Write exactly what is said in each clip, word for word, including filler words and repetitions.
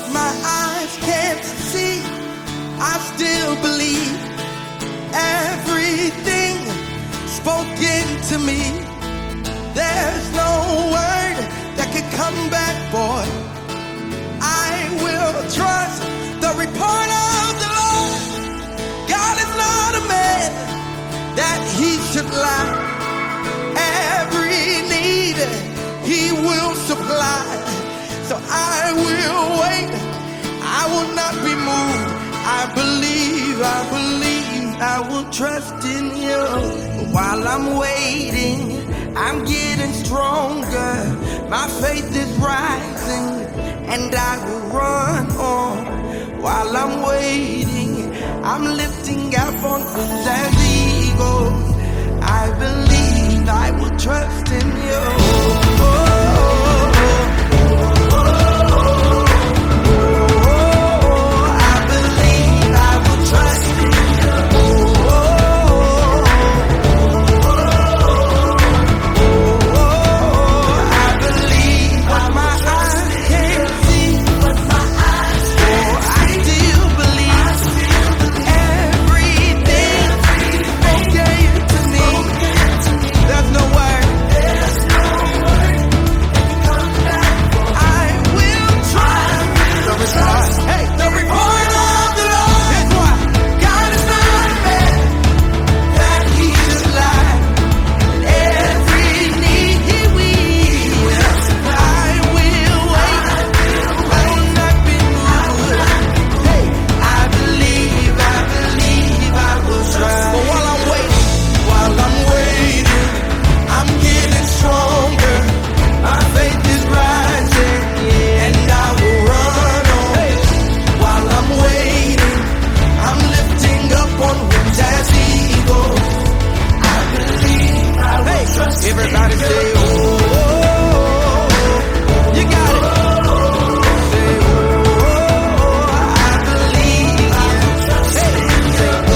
my eyes can't see. I still believe everything spoken to me. There's no word that can come back, boy. I will trust the report of the Lord. God is not a man that he should lie. Every need he will supply. So I will wait, I will not be moved. I believe, I believe, I will trust in you. While I'm waiting, I'm getting stronger. My faith is rising, and I will run on. While I'm waiting, I'm lifting up on wings as eagles. I believe, I will trust in you. Everybody say, oh, you got it. Say, oh, I believe. Say, say, oh,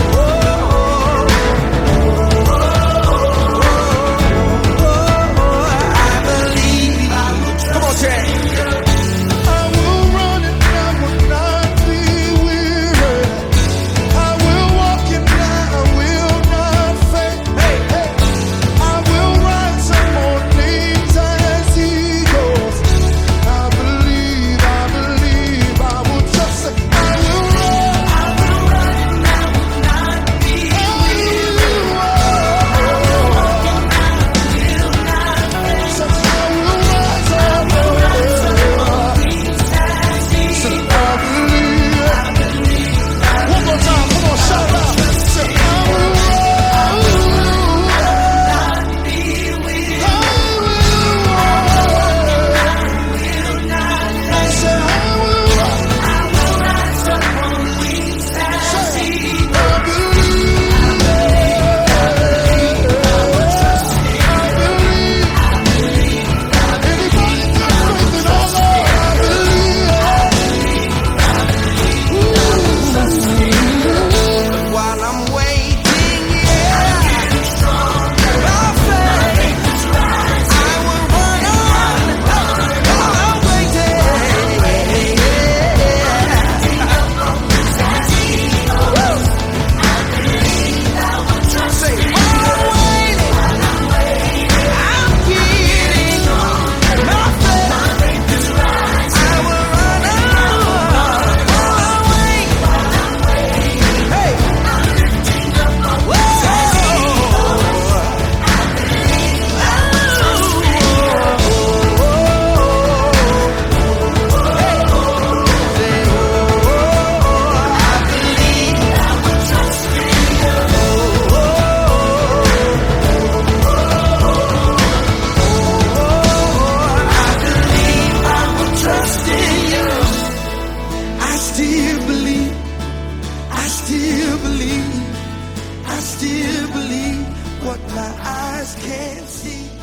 I believe. Come on, Chad. I will run and I will not be weary. I will walk and I will not faint. Hey, hey. I will rise up on wings as eagles. I believe, I believe, I will trust it. I will run. I will run and I will not be weary. I will walk and I will not faint. So I will rise up on wings as eagles. So I believe, I believe. One more time, come on, shout out. Say, I will run. While I'm waiting, yeah, my faith, I will run on. While I'm waiting, say, while I'm waiting, I'm getting my faith, I will run on. While I'm waiting, hey. I still believe, I still believe, I still believe what my eyes can't see.